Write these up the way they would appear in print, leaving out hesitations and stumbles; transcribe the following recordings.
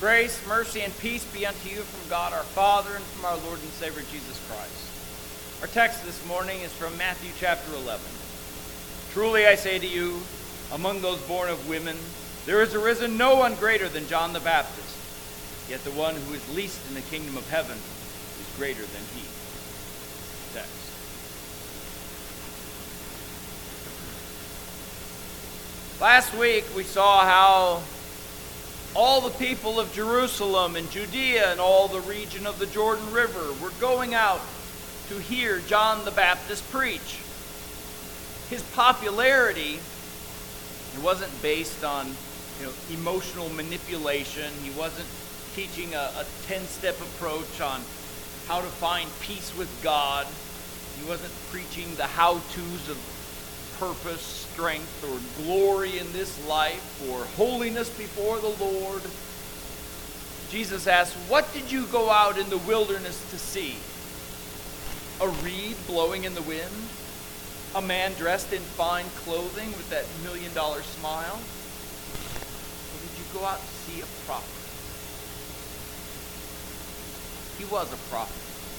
Grace, mercy, and peace be unto you from God our Father and from our Lord and Savior Jesus Christ. Our text this morning is from Matthew chapter 11. Truly I say to you, among those born of women, there has arisen no one greater than John the Baptist. Yet the one who is least in the kingdom of heaven is greater than he. Text. Last week we saw how all the people of Jerusalem and Judea and all the region of the Jordan River were going out to hear John the Baptist preach. His popularity, it wasn't based on emotional manipulation. He wasn't teaching a 10-step approach on how to find peace with God. He wasn't preaching the how-tos of purpose, strength, or glory in this life, or holiness before the Lord. Jesus asked, "What did you go out in the wilderness to see? A reed blowing in the wind? A man dressed in fine clothing with that $1 million smile? Or did you go out to see a prophet?" He was a prophet.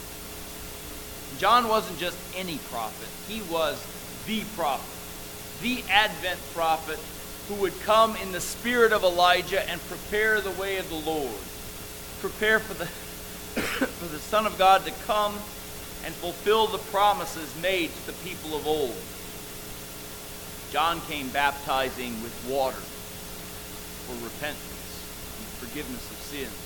John wasn't just any prophet. He was the prophet, the Advent prophet who would come in the spirit of Elijah and prepare the way of the Lord. Prepare for the Son of God to come and fulfill the promises made to the people of old. John came baptizing with water for repentance and forgiveness of sins.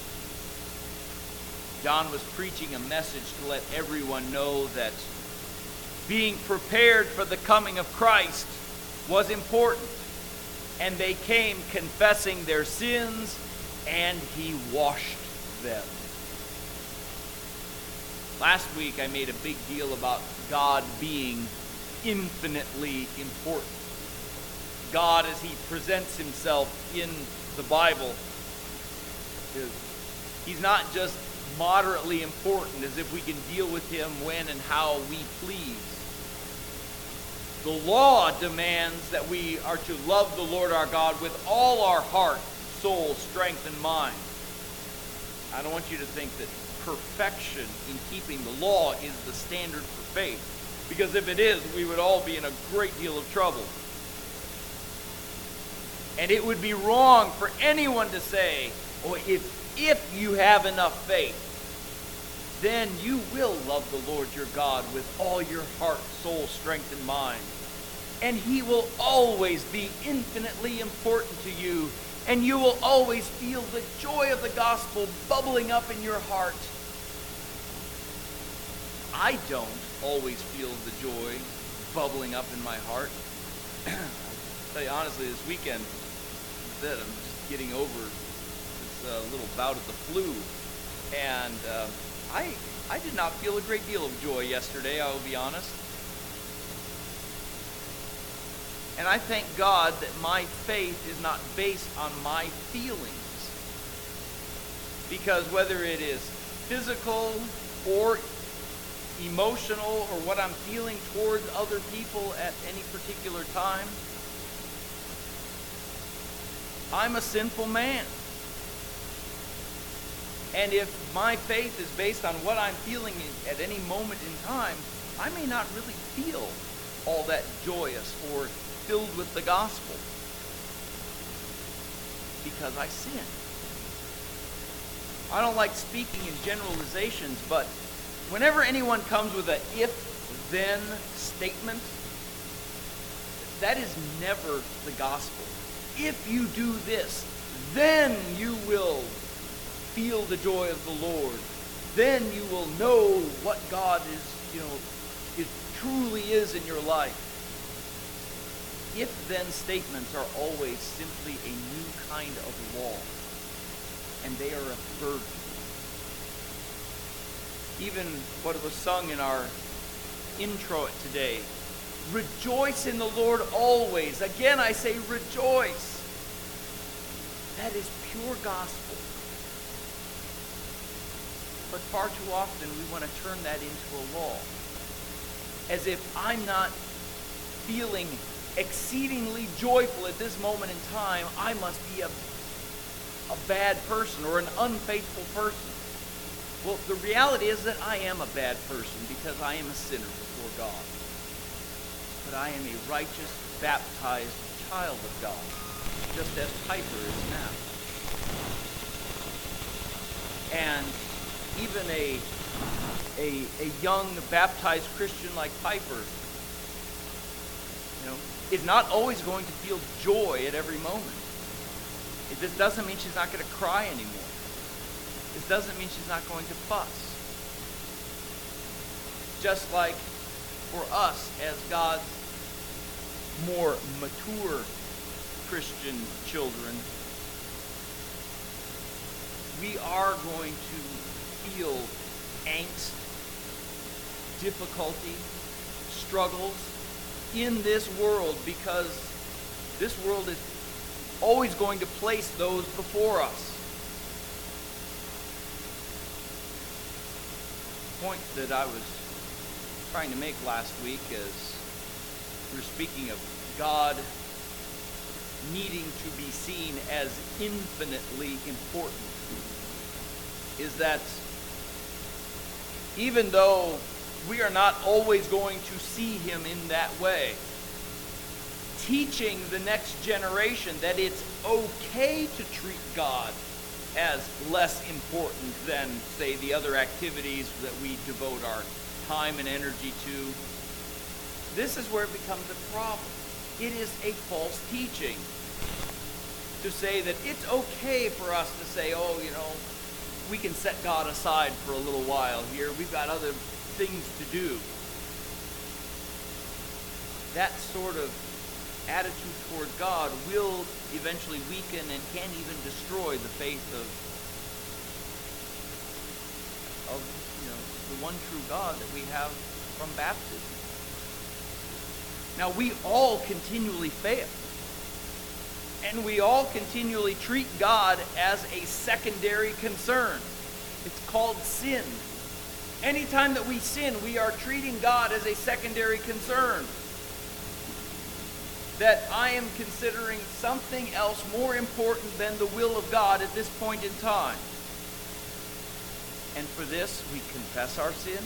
John was preaching a message to let everyone know that being prepared for the coming of Christ was important. And they came confessing their sins, and he washed them. Last week I made a big deal about God being infinitely important. God, as he presents himself in the Bible, he's not just moderately important, as if we can deal with him when and how we please. The law demands that we are to love the Lord our God with all our heart, soul, strength, and mind. I don't want you to think that perfection in keeping the law is the standard for faith, because if it is, we would all be in a great deal of trouble. And it would be wrong for anyone to say, "Oh, if you have enough faith, then you will love the Lord your God with all your heart, soul, strength, and mind. And he will always be infinitely important to you, and you will always feel the joy of the gospel bubbling up in your heart." I don't always feel the joy bubbling up in my heart. I'll tell you honestly, this weekend, I'm just getting over this little bout of the flu, and I did not feel a great deal of joy yesterday, I will be honest. And I thank God that my faith is not based on my feelings. Because whether it is physical or emotional or what I'm feeling towards other people at any particular time, I'm a sinful man. And if my faith is based on what I'm feeling at any moment in time, I may not really feel all that joyous or filled with the gospel, because I sin. I don't like speaking in generalizations, but whenever anyone comes with a if-then statement, that is never the gospel. If you do this, then you will feel the joy of the Lord. Then you will know what God is truly is in your life. If-then statements are always simply a new kind of law, and they are a burden. Even what was sung in our intro today, "Rejoice in the Lord always." Again, I say rejoice. That is pure gospel. But far too often we want to turn that into a law. As if I'm not feeling exceedingly joyful at this moment in time, I must be a a bad person or an unfaithful person. Well, the reality is that I am a bad person because I am a sinner before God. But I am a righteous, baptized child of God, just as Piper is now. And even a young baptized Christian like Piper, is not always going to feel joy at every moment. This doesn't mean she's not going to cry anymore. This doesn't mean she's not going to fuss. Just like for us as God's more mature Christian children, we are going to feel angst, difficulty, struggles in this world, because this world is always going to place those before us. The point that I was trying to make last week as we were speaking of God needing to be seen as infinitely important is that even though we are not always going to see him in that way, teaching the next generation that it's okay to treat God as less important than, say, the other activities that we devote our time and energy to, this is where it becomes a problem. It is a false teaching to say that it's okay for us to say, we can set God aside for a little while here. We've got other things to do. That sort of attitude toward God will eventually weaken and can even destroy the faith of the one true God that we have from baptism. Now, we all continually fail. And we all continually treat God as a secondary concern. It's called sin. Anytime that we sin, we are treating God as a secondary concern. That I am considering something else more important than the will of God at this point in time. And for this, we confess our sin.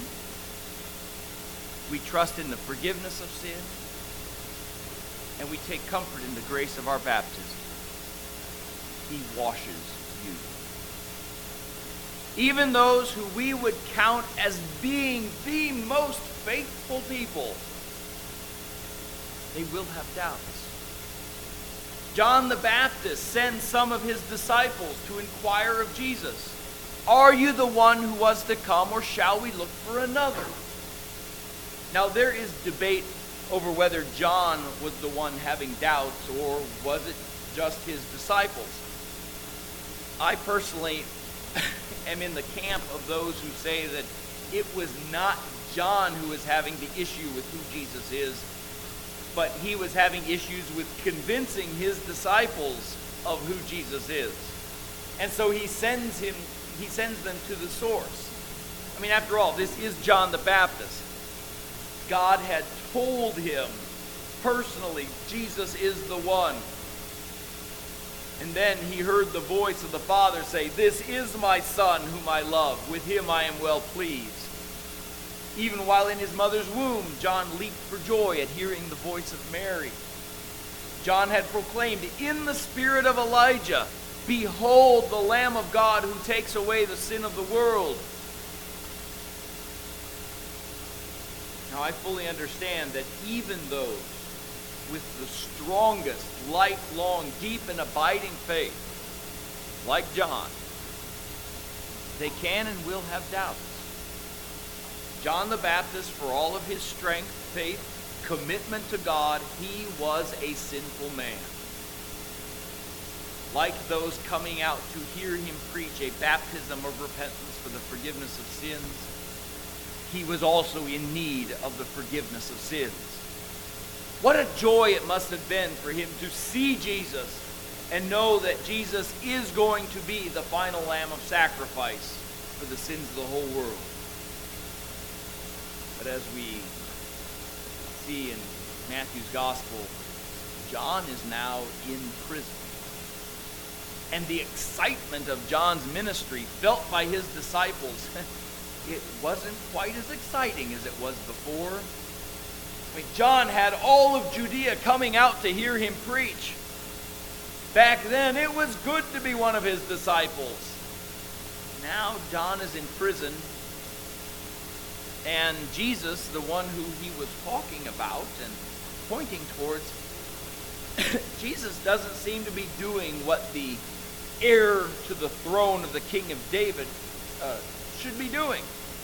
We trust in the forgiveness of sin. And we take comfort in the grace of our baptism. He washes you. Even those who we would count as being the most faithful people, they will have doubts. John the Baptist sends some of his disciples to inquire of Jesus, "Are you the one who was to come, or shall we look for another?" Now there is debate over whether John was the one having doubts, or was it just his disciples. I personally am in the camp of those who say that it was not John who was having the issue with who Jesus is, but he was having issues with convincing his disciples of who Jesus is. And so he sends them to the source. I mean, after all, this is John the Baptist. God had told him personally, Jesus is the one. And then he heard the voice of the Father say, "This is my Son whom I love. With him I am well pleased." Even while in his mother's womb, John leaped for joy at hearing the voice of Mary. John had proclaimed in the spirit of Elijah, "Behold the Lamb of God who takes away the sin of the world." Now I fully understand that even those with the strongest, lifelong, deep and abiding faith, like John, they can and will have doubts. John the Baptist, for all of his strength, faith, commitment to God, he was a sinful man. Like those coming out to hear him preach a baptism of repentance for the forgiveness of sins, he was also in need of the forgiveness of sins. What a joy it must have been for him to see Jesus and know that Jesus is going to be the final lamb of sacrifice for the sins of the whole world. But as we see in Matthew's gospel, John is now in prison. and the excitement of John's ministry felt by his disciples, it wasn't quite as exciting as it was before. I mean, John had all of Judea coming out to hear him preach. Back then, it was good to be one of his disciples. Now, John is in prison, and Jesus, the one who he was talking about and pointing towards, Jesus doesn't seem to be doing what the heir to the throne of the King of David should be doing.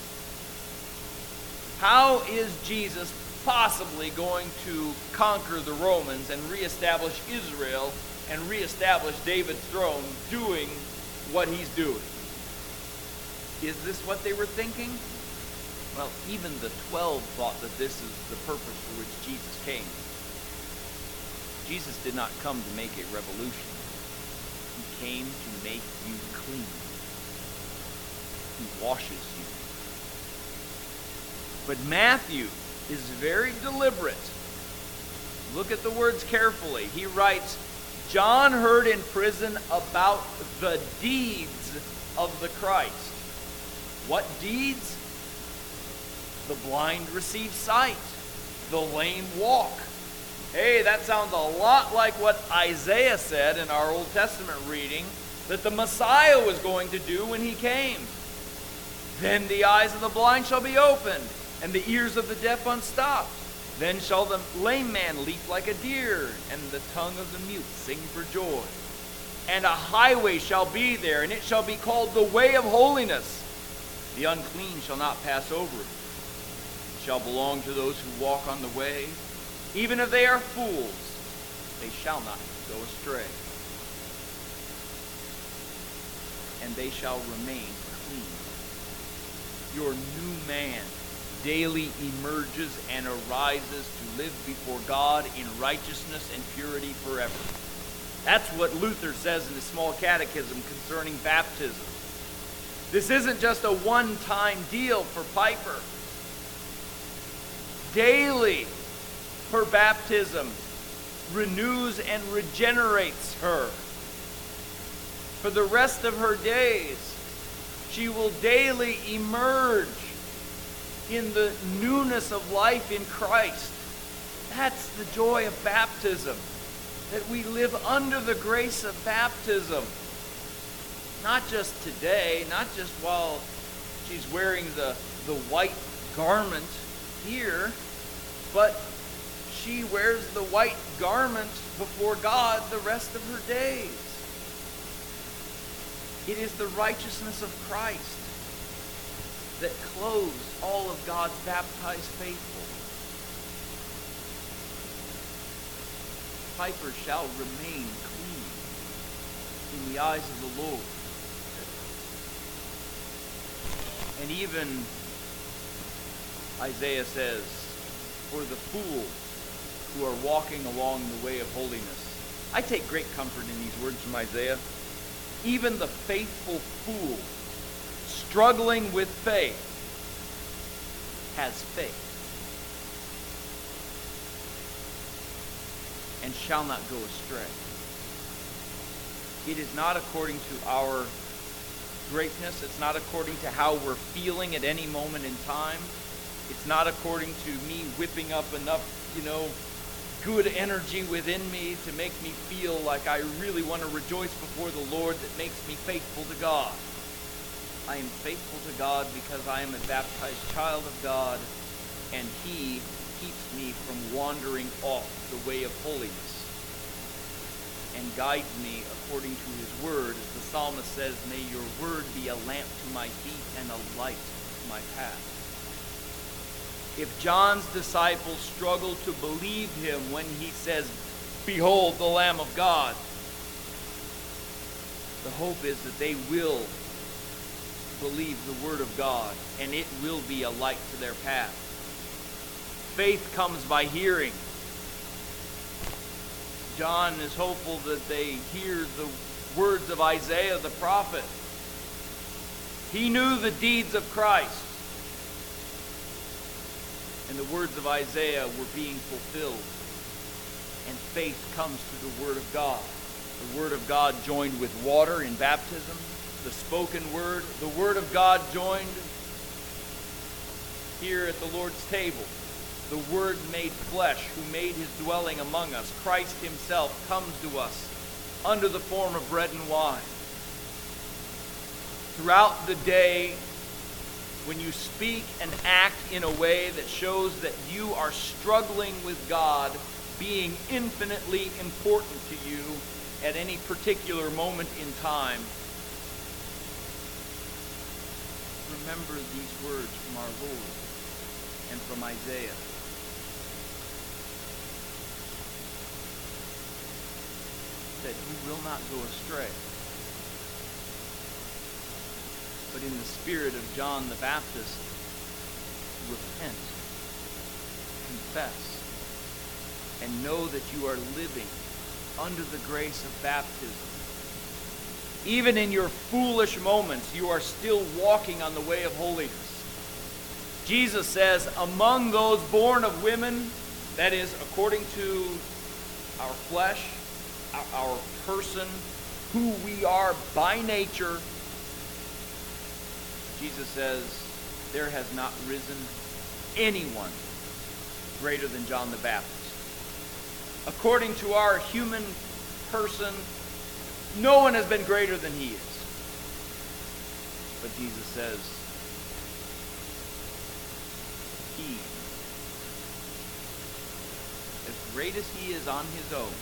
How is Jesus possibly going to conquer the Romans and reestablish Israel and reestablish David's throne doing what he's doing? Is this what they were thinking? Well, even the 12 thought that this is the purpose for which Jesus came. Jesus did not come to make a revolution. He came to make you clean. He washes you. But Matthew is very deliberate. Look at the words carefully. He writes, John heard in prison about the deeds of the Christ. What deeds? The blind receive sight. The lame walk. Hey, that sounds a lot like what Isaiah said in our Old Testament reading that the Messiah was going to do when he came. Then the eyes of the blind shall be opened, and the ears of the deaf unstopped. Then shall the lame man leap like a deer, and the tongue of the mute sing for joy. And a highway shall be there, and it shall be called the way of holiness. The unclean shall not pass over it. It shall belong to those who walk on the way. Even if they are fools, they shall not go astray. And they shall remain clean. Your new man daily emerges and arises to live before God in righteousness and purity forever. That's what Luther says in his small catechism concerning baptism. This isn't just a one-time deal for Piper. Daily, her baptism renews and regenerates her. For the rest of her days, she will daily emerge in the newness of life in Christ. That's the joy of baptism, that we live under the grace of baptism. Not just today, not just while she's wearing the white garment here, but she wears the white garment before God the rest of her days. It is the righteousness of Christ that clothes all of God's baptized faithful. Piper shall remain clean in the eyes of the Lord. And even Isaiah says, for the fools who are walking along the way of holiness. I take great comfort in these words from Isaiah. Even the faithful fool, struggling with faith, has faith and shall not go astray. It is not according to our greatness. It's not according to how we're feeling at any moment in time. It's not according to me whipping up enough, good energy within me to make me feel like I really want to rejoice before the Lord that makes me faithful to God. I am faithful to God because I am a baptized child of God, and He keeps me from wandering off the way of holiness and guides me according to His word. As the psalmist says, may your word be a lamp to my feet and a light to my path. If John's disciples struggle to believe him when he says, behold the Lamb of God, the hope is that they will believe the word of God, and it will be a light to their path. Faith comes by hearing. John is hopeful that they hear the words of Isaiah the prophet. He knew the deeds of Christ, and the words of Isaiah were being fulfilled. And faith comes through the word of God. The Word of God joined with water in baptism, the spoken Word, the Word of God joined here at the Lord's table. The Word made flesh, who made his dwelling among us. Christ himself comes to us under the form of bread and wine. Throughout the day, when you speak and act in a way that shows that you are struggling with God being infinitely important to you at any particular moment in time, remember these words from our Lord and from Isaiah. That you will not go astray. But in the spirit of John the Baptist, repent, confess, and know that you are living under the grace of baptism. Even in your foolish moments, you are still walking on the way of holiness. Jesus says, among those born of women, that is, according to our flesh, our person, who we are by nature, Jesus says, there has not risen anyone greater than John the Baptist. According to our human person, no one has been greater than he is. But Jesus says, he, as great as he is on his own,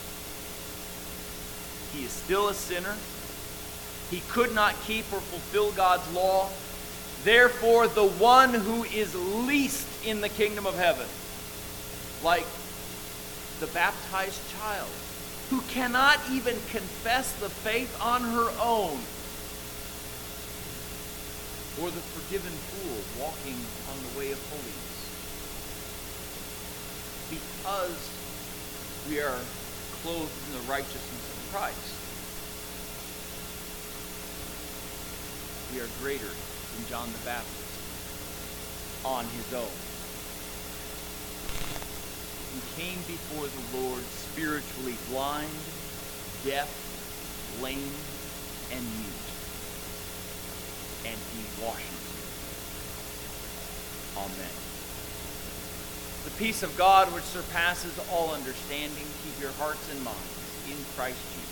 he is still a sinner. He could not keep or fulfill God's law. Therefore, the one who is least in the kingdom of heaven, like the baptized child, who cannot even confess the faith on her own, or the forgiven fool walking on the way of holiness, because we are clothed in the righteousness of Christ, we are greater than John the Baptist on his own. He came before the Lord spiritually blind, deaf, lame, and mute. And he washes you. Amen. The peace of God which surpasses all understanding, keep your hearts and minds in Christ Jesus.